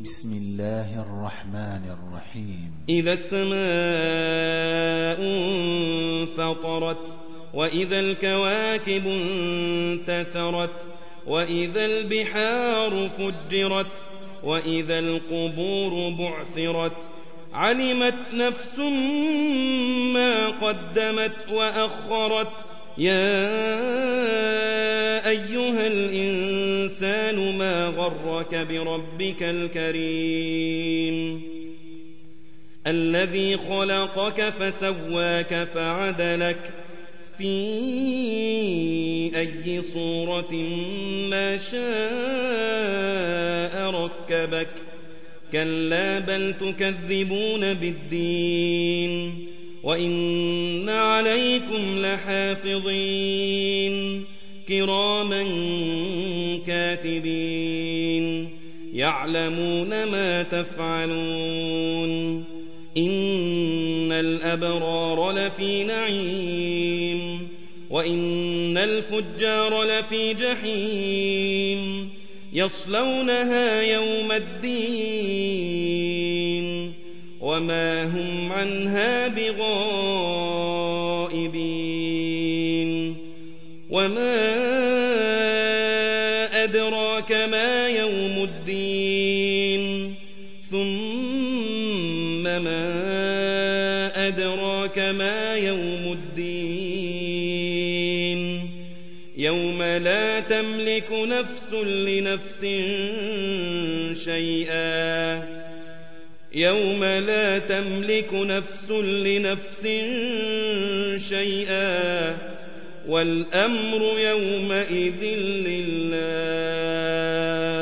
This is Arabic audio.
بسم الله الرحمن الرحيم. إذا السماء انفطرت وإذا الكواكب انتثرت وإذا البحار فجرت وإذا القبور بعثرت علمت نفس ما قدمت وأخرت يا أيها الإنسان ما غرك بربك الكريم الذي خلقك فسواك فعدلك في أي صورة ما شاء ركبك كلا بل تكذبون بالدين وإن عليكم لحافظين كراما كاتبين يعلمون ما تفعلون إن الأبرار لفي نعيم وإن الفجار لفي جحيم يصلونها يوم الدين وما هم عنها بغائبين وما أدراك ما يوم الدين ثم ما أدراك ما يوم الدين يوم لا تملك نفس لنفس شيئا يوم لا تملك نفس لنفس شيئا والأمر يومئذ لله.